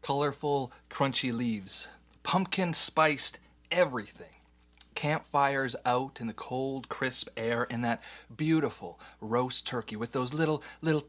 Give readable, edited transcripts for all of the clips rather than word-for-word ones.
colorful, crunchy leaves, pumpkin spiced everything. Campfires out in the cold, crisp air, and that beautiful roast turkey with those little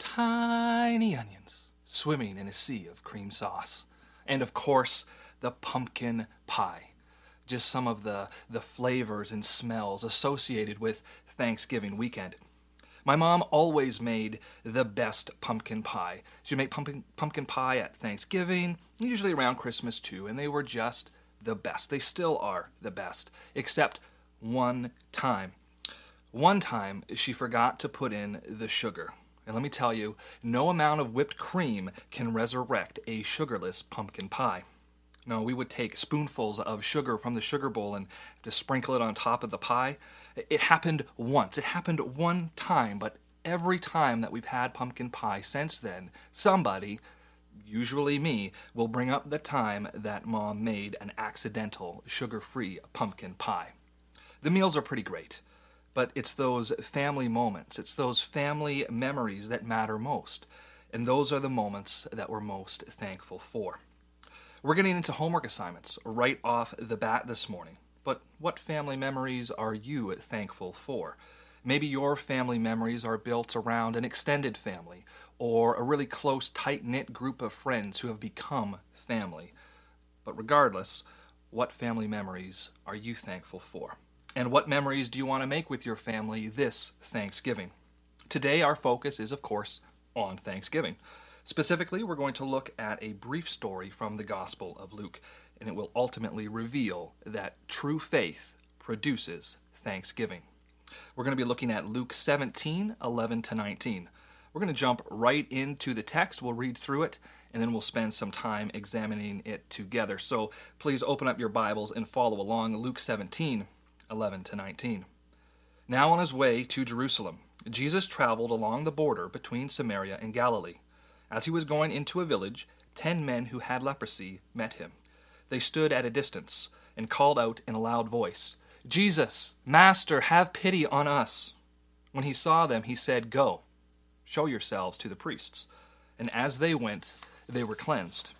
tiny onions swimming in a sea of cream sauce. And of course, the pumpkin pie. Just some of the flavors and smells associated with Thanksgiving weekend. My mom always made the best pumpkin pie. She would make pumpkin pie at Thanksgiving, usually around Christmas too, and they were just the best. They still are the best, except one time. One time, she forgot to put in the sugar. And let me tell you, no amount of whipped cream can resurrect a sugarless pumpkin pie. No, we would take spoonfuls of sugar from the sugar bowl and to sprinkle it on top of the pie. It happened once. It happened one time, but every time that we've had pumpkin pie since then, somebody, usually me, will bring up the time that Mom made an accidental sugar-free pumpkin pie. The meals are pretty great, but it's those family moments, it's those family memories that matter most, and those are the moments that we're most thankful for. We're getting into homework assignments right off the bat this morning, but what family memories are you thankful for? Maybe your family memories are built around an extended family or a really close, tight-knit group of friends who have become family. But regardless, what family memories are you thankful for? And what memories do you want to make with your family this Thanksgiving? Today, our focus is, of course, on Thanksgiving. Specifically, we're going to look at a brief story from the Gospel of Luke, and it will ultimately reveal that true faith produces thanksgiving. We're going to be looking at Luke 17, 11 to 19. We're going to jump right into the text. We'll read through it, and then we'll spend some time examining it together. So please open up your Bibles and follow along. Luke 17, 11 to 19. Now on his way to Jerusalem, Jesus traveled along the border between Samaria and Galilee. As he was going into a village, 10 men who had leprosy met him. They stood at a distance and called out in a loud voice, "Jesus, Master, have pity on us." When he saw them, he said, "Go, show yourselves to the priests." And as they went, they were cleansed.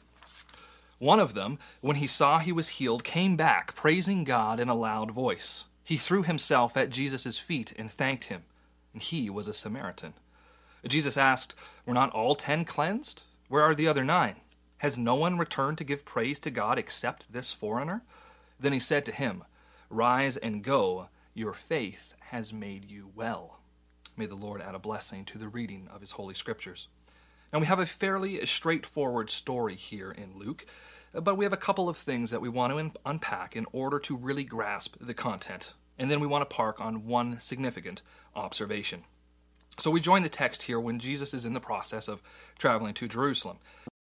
One of them, when he saw he was healed, came back, praising God in a loud voice. He threw himself at Jesus' feet and thanked him, and he was a Samaritan. Jesus asked, "Were not all 10 cleansed? Where are the other 9? Has no one returned to give praise to God except this foreigner?" Then he said to him, "Rise and go, your faith has made you well." May the Lord add a blessing to the reading of his holy scriptures. Now we have a fairly straightforward story here in Luke, but we have a couple of things that we want to unpack in order to really grasp the content. And then we want to park on one significant observation. So we join the text here when Jesus is in the process of traveling to Jerusalem.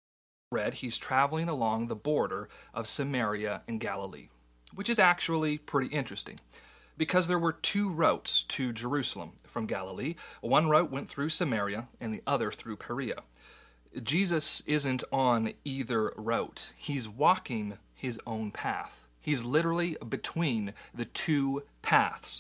He's traveling along the border of Samaria and Galilee, which is actually pretty interesting because there were 2 routes to Jerusalem from Galilee. One route went through Samaria and the other through Perea. Jesus isn't on either route. He's walking his own path. He's literally between the 2 paths.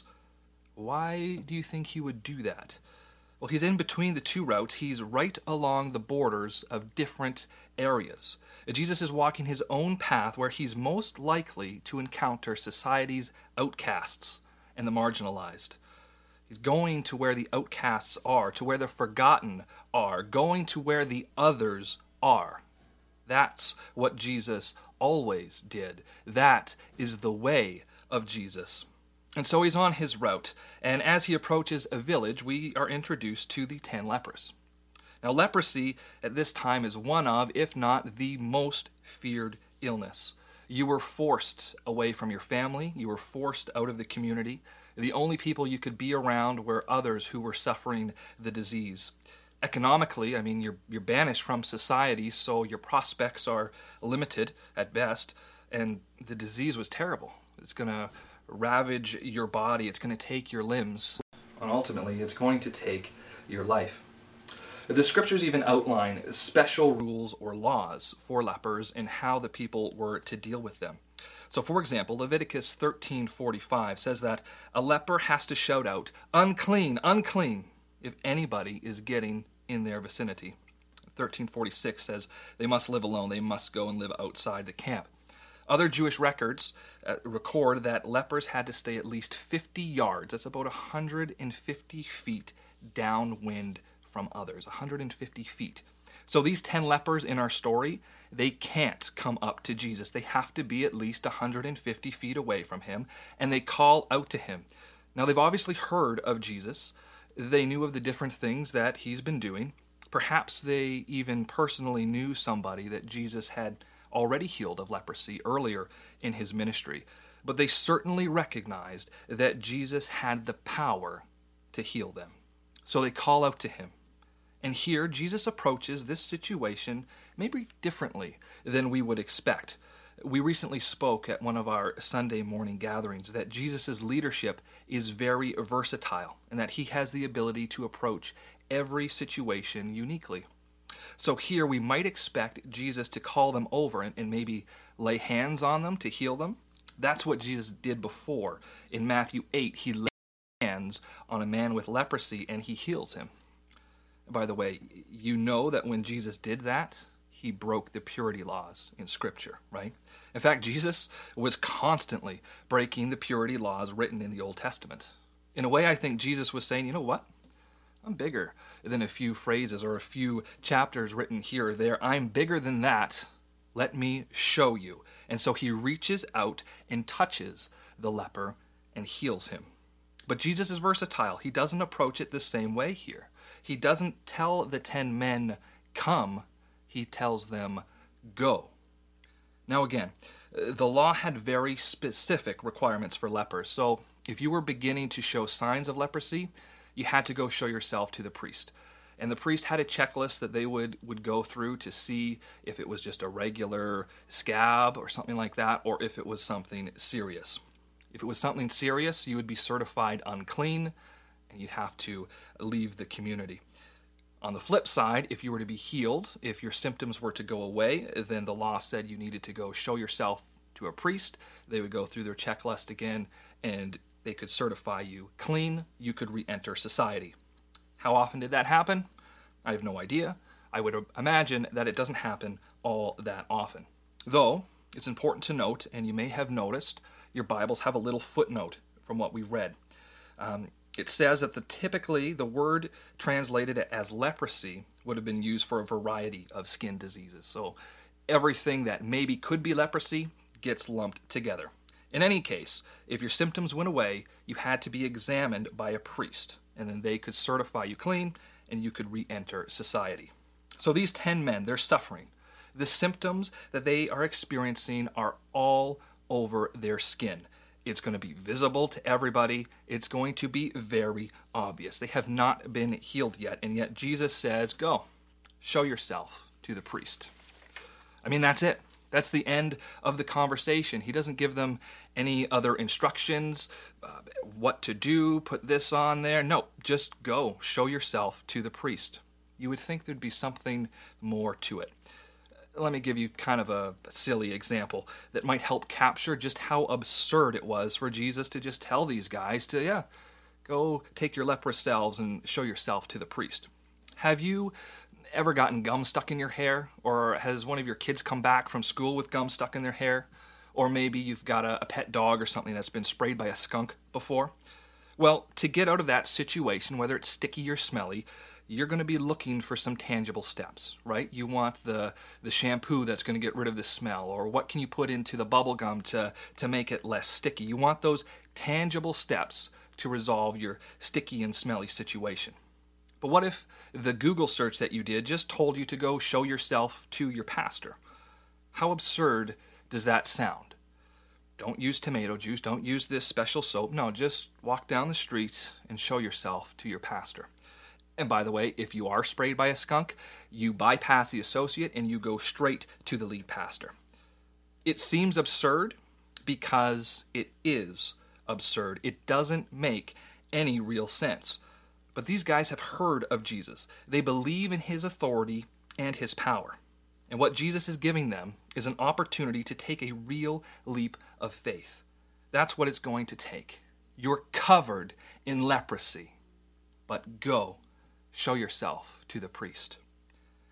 Why do you think he would do that? Well, he's in between the 2 routes. He's right along the borders of different areas. Jesus is walking his own path where he's most likely to encounter society's outcasts and the marginalized. He's going to where the outcasts are, to where the forgotten are, going to where the others are. That's what Jesus always did. That is the way of Jesus. And so he's on his route, and as he approaches a village, we are introduced to the 10 lepers. Now, leprosy at this time is one of, if not the most feared illness. You were forced away from your family. You were forced out of the community. The only people you could be around were others who were suffering the disease. Economically, you're banished from society, so your prospects are limited at best, and the disease was terrible. It's going to ravage your body, it's going to take your limbs, and ultimately it's going to take your life. The scriptures even outline special rules or laws for lepers and how the people were to deal with them. So for example, Leviticus 13:45 says that a leper has to shout out, "Unclean, unclean," if anybody is getting in their vicinity. 1346 says they must live alone. They must go and live outside the camp. Other Jewish records record that lepers had to stay at least 50 yards. That's about 150 feet downwind from others. 150 feet. So these 10 lepers in our story, they can't come up to Jesus. They have to be at least 150 feet away from him, and they call out to him. Now, they've obviously heard of Jesus. They knew of the different things that he's been doing. Perhaps they even personally knew somebody that Jesus had already healed of leprosy earlier in his ministry. But they certainly recognized that Jesus had the power to heal them. So they call out to him. And here, Jesus approaches this situation maybe differently than we would expect. We recently spoke at one of our Sunday morning gatherings that Jesus' leadership is very versatile and that he has the ability to approach every situation uniquely. So here we might expect Jesus to call them over and maybe lay hands on them to heal them. That's what Jesus did before. In Matthew 8, he laid hands on a man with leprosy and he heals him. By the way, you know that when Jesus did that, he broke the purity laws in Scripture, right? In fact, Jesus was constantly breaking the purity laws written in the Old Testament. In a way, I think Jesus was saying, you know what? I'm bigger than a few phrases or a few chapters written here or there. I'm bigger than that. Let me show you. And so he reaches out and touches the leper and heals him. But Jesus is versatile. He doesn't approach it the same way here. He doesn't tell the 10 men, come. He tells them, go. Now again, the law had very specific requirements for lepers. So if you were beginning to show signs of leprosy, you had to go show yourself to the priest. And the priest had a checklist that they would go through to see if it was just a regular scab or something like that, or if it was something serious. If it was something serious, you would be certified unclean, and you'd have to leave the community. On the flip side, if you were to be healed, if your symptoms were to go away, then the law said you needed to go show yourself to a priest. They would go through their checklist again, and they could certify you clean. You could re-enter society. How often did that happen? I have no idea. I would imagine that it doesn't happen all that often. Though, it's important to note, and you may have noticed, your Bibles have a little footnote from what we read. It says that typically the word translated as leprosy would have been used for a variety of skin diseases. So everything that maybe could be leprosy gets lumped together. In any case, if your symptoms went away, you had to be examined by a priest, and then they could certify you clean, and you could re-enter society. So these 10 men, they're suffering. The symptoms that they are experiencing are all over their skin. It's going to be visible to everybody. It's going to be very obvious. They have not been healed yet, and yet Jesus says, go, show yourself to the priest. I mean, that's it. That's the end of the conversation. He doesn't give them any other instructions, what to do, put this on there. No, just go, show yourself to the priest. You would think there'd be something more to it. Let me give you kind of a silly example that might help capture just how absurd it was for Jesus to just tell these guys to, go take your leprous selves and show yourself to the priest. Have you ever gotten gum stuck in your hair? Or has one of your kids come back from school with gum stuck in their hair? Or maybe you've got a pet dog or something that's been sprayed by a skunk before? Well, to get out of that situation, whether it's sticky or smelly, you're going to be looking for some tangible steps, right? You want the shampoo that's going to get rid of the smell, or what can you put into the bubble gum to make it less sticky? You want those tangible steps to resolve your sticky and smelly situation. But what if the Google search that you did just told you to go show yourself to your pastor? How absurd does that sound? Don't use tomato juice, don't use this special soap. No, just walk down the street and show yourself to your pastor. And by the way, if you are sprayed by a skunk, you bypass the associate and you go straight to the lead pastor. It seems absurd because it is absurd. It doesn't make any real sense. But these guys have heard of Jesus. They believe in his authority and his power. And what Jesus is giving them is an opportunity to take a real leap of faith. That's what it's going to take. You're covered in leprosy, but go, show yourself to the priest.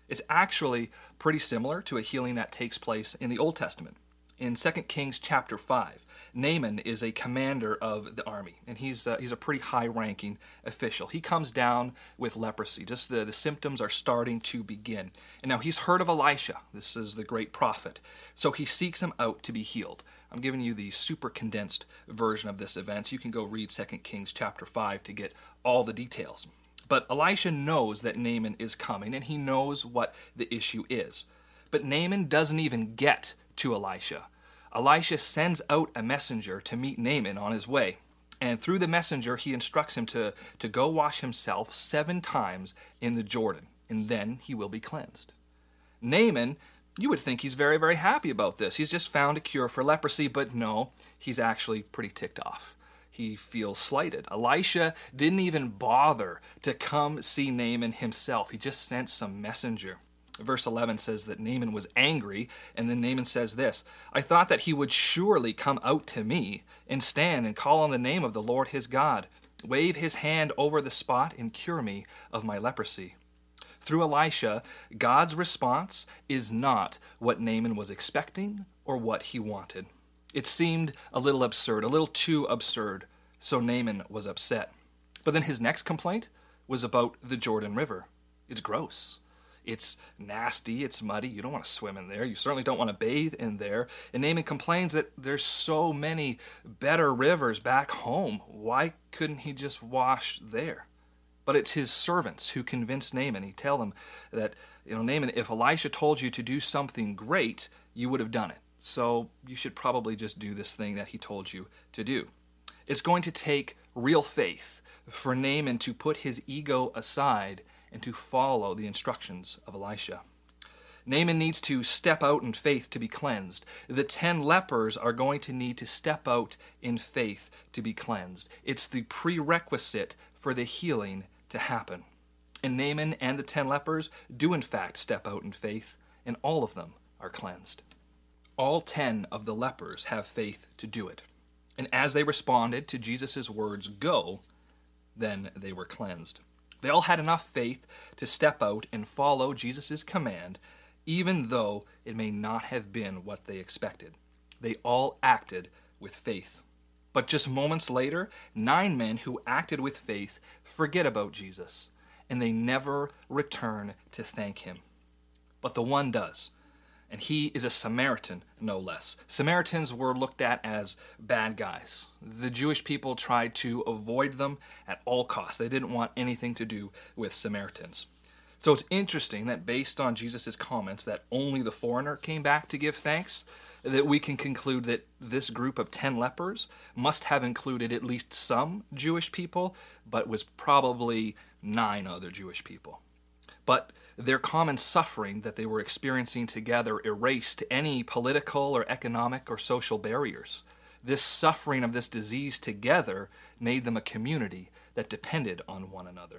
It's actually pretty similar to a healing that takes place in the Old Testament. In 2 Kings chapter 5, Naaman is a commander of the army, and he's a pretty high-ranking official. He comes down with leprosy. Just the symptoms are starting to begin. And now he's heard of Elisha. This is the great prophet. So he seeks him out to be healed. I'm giving you the super condensed version of this event. You can go read 2 Kings chapter 5 to get all the details. But Elisha knows that Naaman is coming, and he knows what the issue is. But Naaman doesn't even get to Elisha. Elisha sends out a messenger to meet Naaman on his way. And through the messenger, he instructs him to go wash himself 7 times in the Jordan, and then he will be cleansed. Naaman, you would think he's very, very happy about this. He's just found a cure for leprosy, but no, he's actually pretty ticked off. He feels slighted. Elisha didn't even bother to come see Naaman himself. He just sent some messenger. Verse 11 says that Naaman was angry, and then Naaman says this, I thought that he would surely come out to me and stand and call on the name of the Lord his God, wave his hand over the spot and cure me of my leprosy. Through Elisha, God's response is not what Naaman was expecting or what he wanted. It seemed a little absurd, a little too absurd, so Naaman was upset. But then his next complaint was about the Jordan River. It's gross. It's nasty, it's muddy, you don't want to swim in there, you certainly don't want to bathe in there. And Naaman complains that there's so many better rivers back home. Why couldn't he just wash there? But it's his servants who convinced Naaman. He tell him that, Naaman, if Elisha told you to do something great, you would have done it. So you should probably just do this thing that he told you to do. It's going to take real faith for Naaman to put his ego aside and to follow the instructions of Elisha. Naaman needs to step out in faith to be cleansed. The 10 lepers are going to need to step out in faith to be cleansed. It's the prerequisite for the healing to happen. And Naaman and the 10 lepers do in fact step out in faith, and all of them are cleansed. All 10 of the lepers have faith to do it. And as they responded to Jesus' words, go, then they were cleansed. They all had enough faith to step out and follow Jesus' command, even though it may not have been what they expected. They all acted with faith. But just moments later, 9 men who acted with faith forget about Jesus, and they never return to thank him. But the one does. And he is a Samaritan, no less. Samaritans were looked at as bad guys. The Jewish people tried to avoid them at all costs. They didn't want anything to do with Samaritans. So it's interesting that based on Jesus' comments that only the foreigner came back to give thanks, that we can conclude that this group of 10 lepers must have included at least some Jewish people, but was probably 9 other Jewish people. But their common suffering that they were experiencing together erased any political or economic or social barriers. This suffering of this disease together made them a community that depended on one another.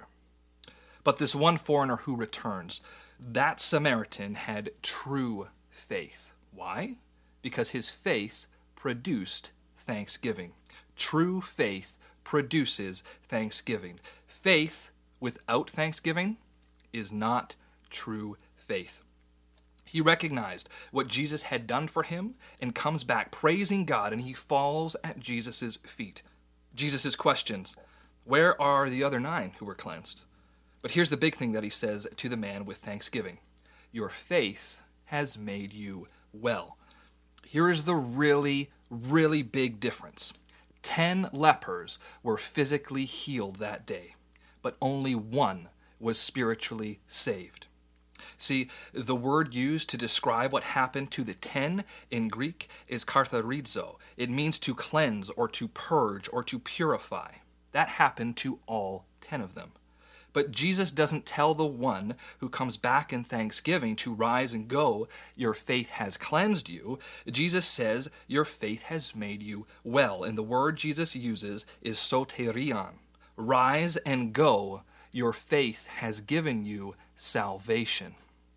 But this one foreigner who returns, that Samaritan had true faith. Why? Because his faith produced thanksgiving. True faith produces thanksgiving. Faith without thanksgiving is not true faith. He recognized what Jesus had done for him and comes back praising God, and he falls at Jesus' feet. Jesus' questions, where are the other 9 who were cleansed? But here's the big thing that he says to the man with thanksgiving. Your faith has made you well. Here is the really, really big difference. 10 lepers were physically healed that day, but only 1 was spiritually saved. See, the word used to describe what happened to the 10 in Greek is kathartizo. It means to cleanse or to purge or to purify. That happened to all 10 of them. But Jesus doesn't tell the one who comes back in thanksgiving to rise and go, your faith has cleansed you. Jesus says, your faith has made you well. And the word Jesus uses is soterion. Rise and go. Your faith has given you salvation.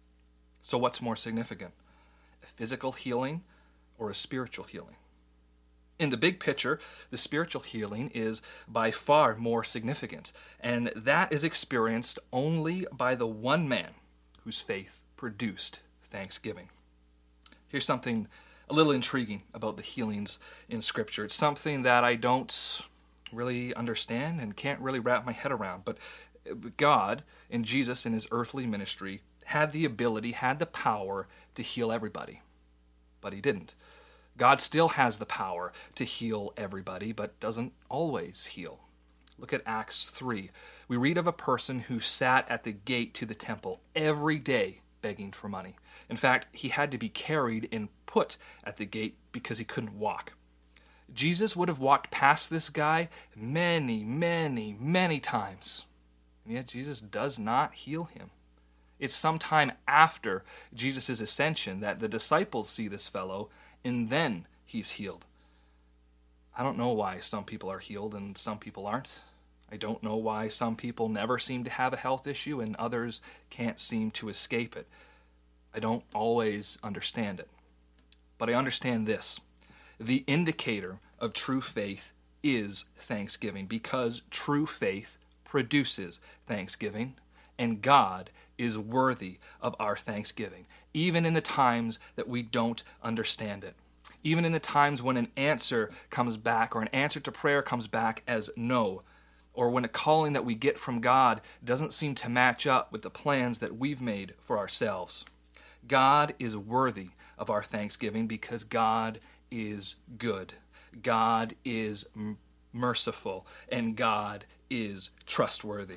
So what's more significant? A physical healing or a spiritual healing? In the big picture, the spiritual healing is by far more significant, and that is experienced only by the one man whose faith produced thanksgiving. Here's something a little intriguing about the healings in Scripture. It's something that I don't really understand and can't really wrap my head around. But God and Jesus in his earthly ministry had the ability, had the power to heal everybody. But he didn't. God still has the power to heal everybody, but doesn't always heal. Look at Acts 3. We read of a person who sat at the gate to the temple every day begging for money. In fact, he had to be carried and put at the gate because he couldn't walk. Jesus would have walked past this guy many, many, many times. And yet Jesus does not heal him. It's sometime after Jesus' ascension that the disciples see this fellow, and then he's healed. I don't know why some people are healed and some people aren't. I don't know why some people never seem to have a health issue and others can't seem to escape it. I don't always understand it. But I understand this. The indicator of true faith is thanksgiving, because true faith produces thanksgiving, and God is worthy of our thanksgiving, even in the times that we don't understand it. Even in the times when an answer comes back, or an answer to prayer comes back as no, or when a calling that we get from God doesn't seem to match up with the plans that we've made for ourselves. God is worthy of our thanksgiving because God is good. God is merciful, and God is trustworthy.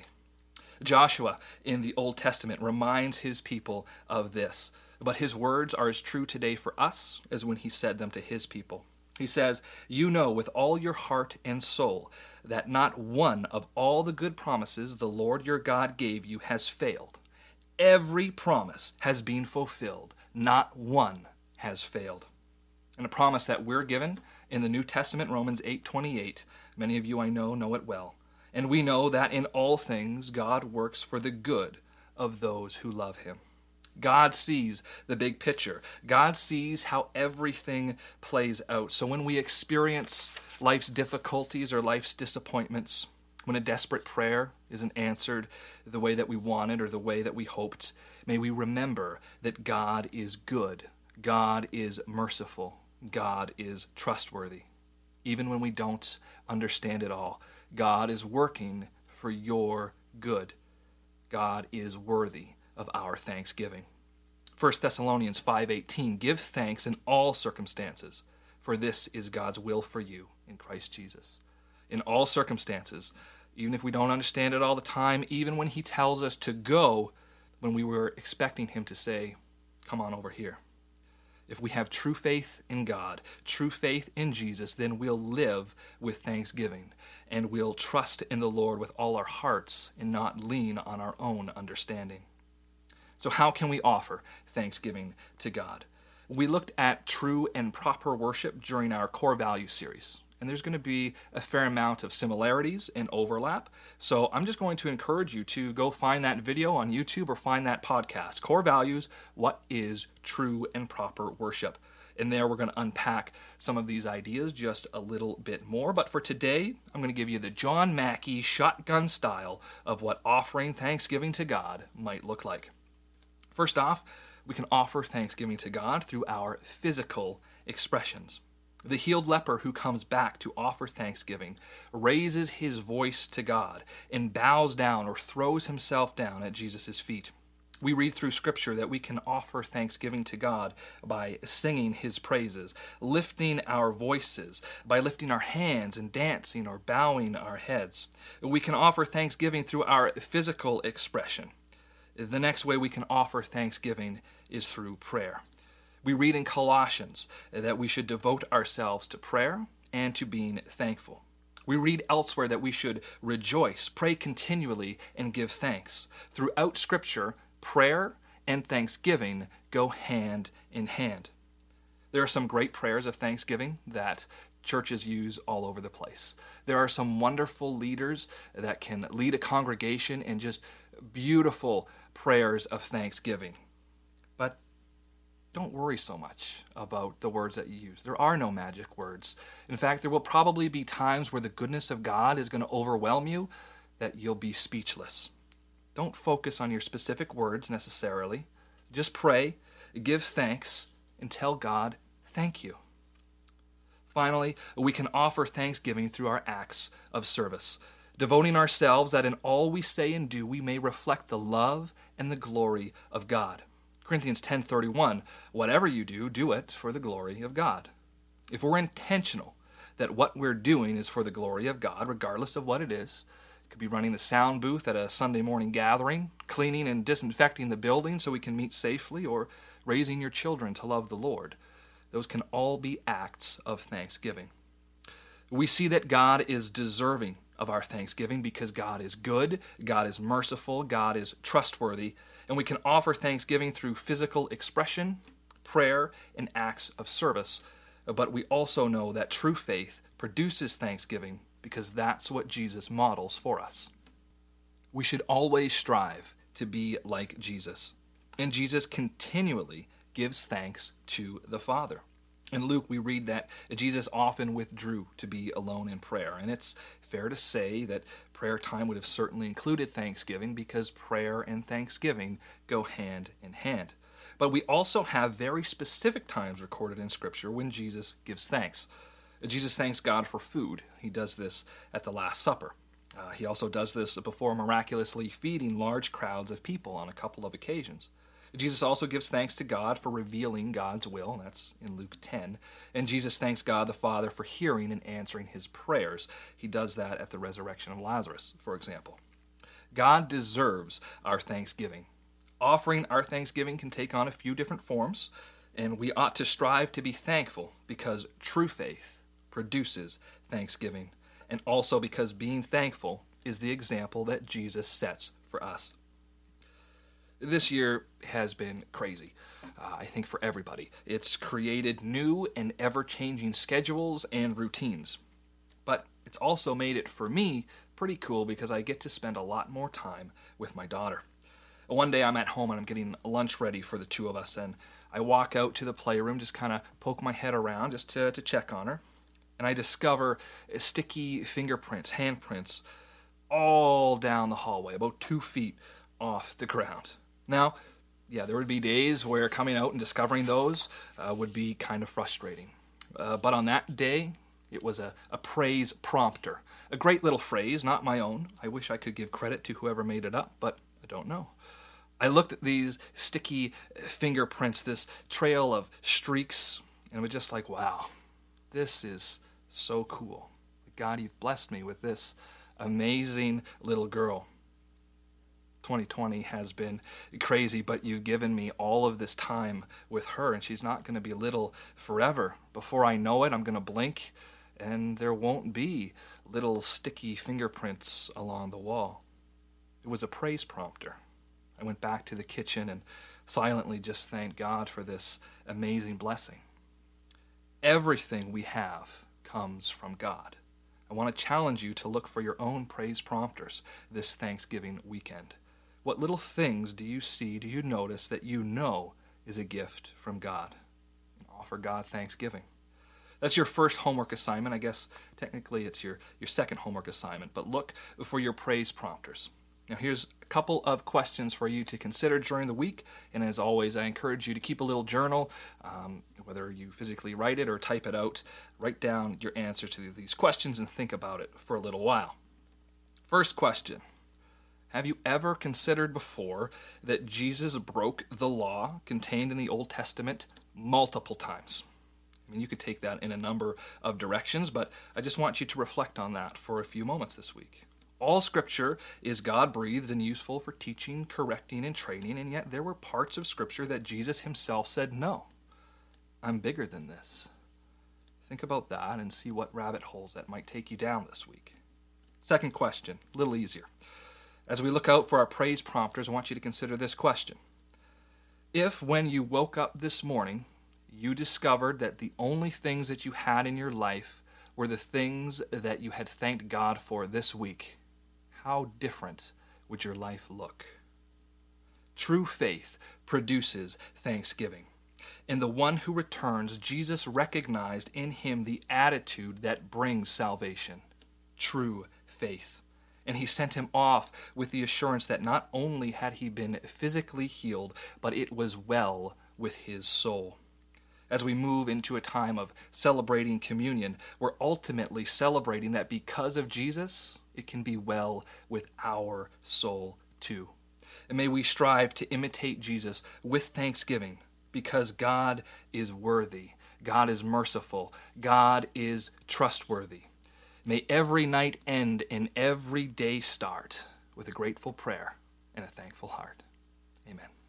Joshua in the Old Testament reminds his people of this, but his words are as true today for us as when he said them to his people. He says, "You know with all your heart and soul that not one of all the good promises the Lord your God gave you has failed. Every promise has been fulfilled. Not one has failed." And a promise that we're given in the New Testament, Romans 8:28, many of you I know it well. And we know that in all things God works for the good of those who love him. God sees the big picture. God sees how everything plays out. So when we experience life's difficulties or life's disappointments, when a desperate prayer isn't answered the way that we wanted or the way that we hoped, may we remember that God is good. God is merciful. God is trustworthy. Even when we don't understand it all, God is working for your good. God is worthy of our thanksgiving. 1 Thessalonians 5:18, "Give thanks in all circumstances, for this is God's will for you in Christ Jesus." In all circumstances, even if we don't understand it all the time, even when he tells us to go when we were expecting him to say, "Come on over here." If we have true faith in God, true faith in Jesus, then we'll live with thanksgiving, and we'll trust in the Lord with all our hearts and not lean on our own understanding. So how can we offer thanksgiving to God? We looked at true and proper worship during our core value series, and there's going to be a fair amount of similarities and overlap. So I'm just going to encourage you to go find that video on YouTube or find that podcast, Core Values, What is True and Proper Worship? And there we're going to unpack some of these ideas just a little bit more. But for today, I'm going to give you the John Mackey shotgun style of what offering thanksgiving to God might look like. First off, we can offer thanksgiving to God through our physical expressions. The healed leper who comes back to offer thanksgiving raises his voice to God and bows down or throws himself down at Jesus' feet. We read through Scripture that we can offer thanksgiving to God by singing his praises, lifting our voices, by lifting our hands and dancing or bowing our heads. We can offer thanksgiving through our physical expression. The next way we can offer thanksgiving is through prayer. We read in Colossians that we should devote ourselves to prayer and to being thankful. We read elsewhere that we should rejoice, pray continually, and give thanks. Throughout Scripture, prayer and thanksgiving go hand in hand. There are some great prayers of thanksgiving that churches use all over the place. There are some wonderful leaders that can lead a congregation in just beautiful prayers of thanksgiving. But don't worry so much about the words that you use. There are no magic words. In fact, there will probably be times where the goodness of God is going to overwhelm you that you'll be speechless. Don't focus on your specific words necessarily. Just pray, give thanks, and tell God, thank you. Finally, we can offer thanksgiving through our acts of service, devoting ourselves that in all we say and do we may reflect the love and the glory of God. Corinthians 10:31, whatever you do, do it for the glory of God. If we're intentional that what we're doing is for the glory of God, regardless of what it is, it could be running the sound booth at a Sunday morning gathering, cleaning and disinfecting the building so we can meet safely, or raising your children to love the Lord. Those can all be acts of thanksgiving. We see that God is deserving of our thanksgiving because God is good, God is merciful, God is trustworthy, and we can offer thanksgiving through physical expression, prayer, and acts of service. But we also know that true faith produces thanksgiving because that's what Jesus models for us. We should always strive to be like Jesus, and Jesus continually gives thanks to the Father. In Luke, we read that Jesus often withdrew to be alone in prayer, and it's fair to say that prayer time would have certainly included thanksgiving because prayer and thanksgiving go hand in hand. But we also have very specific times recorded in Scripture when Jesus gives thanks. Jesus thanks God for food. He does this at the Last Supper. He also does this before miraculously feeding large crowds of people on a couple of occasions. Jesus also gives thanks to God for revealing God's will, and that's in Luke 10. And Jesus thanks God the Father for hearing and answering his prayers. He does that at the resurrection of Lazarus, for example. God deserves our thanksgiving. Offering our thanksgiving can take on a few different forms, and we ought to strive to be thankful because true faith produces thanksgiving, and also because being thankful is the example that Jesus sets for us. This year has been crazy, I think, for everybody. It's created new and ever-changing schedules and routines. But it's also made it, for me, pretty cool because I get to spend a lot more time with my daughter. One day I'm at home and I'm getting lunch ready for the two of us, and I walk out to the playroom, just kind of poke my head around just to check on her, and I discover sticky fingerprints, handprints, all down the hallway, about 2 feet off the ground. Now, yeah, there would be days where coming out and discovering those would be kind of frustrating. But on that day, it was a praise prompter. A great little phrase, not my own. I wish I could give credit to whoever made it up, but I don't know. I looked at these sticky fingerprints, this trail of streaks, and was just like, wow, this is so cool. God, you've blessed me with this amazing little girl. 2020 has been crazy, but you've given me all of this time with her, and she's not going to be little forever. Before I know it, I'm going to blink, and there won't be little sticky fingerprints along the wall. It was a praise prompter. I went back to the kitchen and silently just thanked God for this amazing blessing. Everything we have comes from God. I want to challenge you to look for your own praise prompters this Thanksgiving weekend. What little things do you see, do you notice that you know is a gift from God? And offer God thanksgiving. That's your first homework assignment. I guess technically it's your second homework assignment, but look for your praise prompters. Now here's a couple of questions for you to consider during the week, and as always, I encourage you to keep a little journal, whether you physically write it or type it out. Write down your answer to these questions and think about it for a little while. First question. Have you ever considered before that Jesus broke the law contained in the Old Testament multiple times? I mean, you could take that in a number of directions, but I just want you to reflect on that for a few moments this week. All Scripture is God-breathed and useful for teaching, correcting, and training, and yet there were parts of Scripture that Jesus himself said, no, I'm bigger than this. Think about that and see what rabbit holes that might take you down this week. Second question, a little easier. As we look out for our praise prompters, I want you to consider this question. If, when you woke up this morning, you discovered that the only things that you had in your life were the things that you had thanked God for this week, how different would your life look? True faith produces thanksgiving. In the one who returns, Jesus recognized in him the attitude that brings salvation, true faith. And he sent him off with the assurance that not only had he been physically healed, but it was well with his soul. As we move into a time of celebrating communion, we're ultimately celebrating that because of Jesus, it can be well with our soul too. And may we strive to imitate Jesus with thanksgiving, because God is worthy, God is merciful, God is trustworthy. May every night end and every day start with a grateful prayer and a thankful heart. Amen.